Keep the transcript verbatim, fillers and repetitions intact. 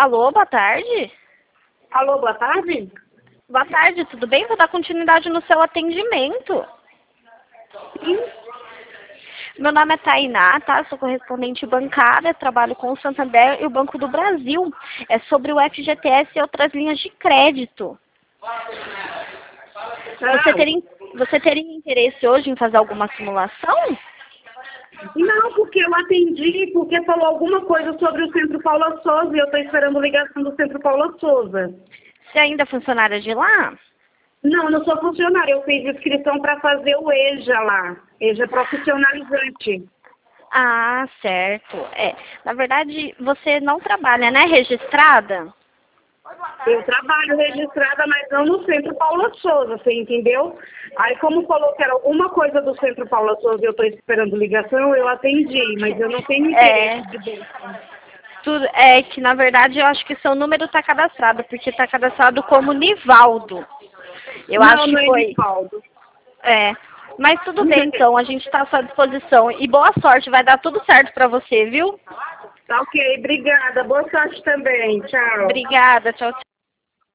Alô, boa tarde. Alô, boa tarde? Boa tarde, tudo bem? Vou dar continuidade no seu atendimento. Sim. Meu nome é Tainá, tá? Sou correspondente bancária, trabalho com o Santander e o Banco do Brasil. É sobre o F G T S e outras linhas de crédito. Você Ah, teria, você teria interesse hoje em fazer alguma simulação? não, porque eu atendi, porque falou alguma coisa sobre o Centro Paula Souza e eu estou esperando ligação do Centro Paula Souza. Você ainda é funcionária de lá? Não, eu não sou funcionária, eu fiz inscrição para fazer o EJA lá, EJA profissionalizante. Ah, certo. É, na verdade, você não trabalha, né, registrada? Eu trabalho registrada, mas não no Centro Paula Souza, você entendeu? Aí como falou que era alguma coisa do Centro Paula Souza e eu estou esperando ligação, eu atendi, mas eu não tenho É, interesse de bolsa. tudo, é que, na verdade, eu acho que seu número está cadastrado, porque está cadastrado como Nivaldo. Eu Não, acho não que é foi. Nivaldo. É. Mas tudo bem, então, a gente está à sua disposição. E boa sorte, vai dar tudo certo para você, viu? Tá ok, obrigada. Boa sorte também. Tchau. Obrigada, tchau, tchau.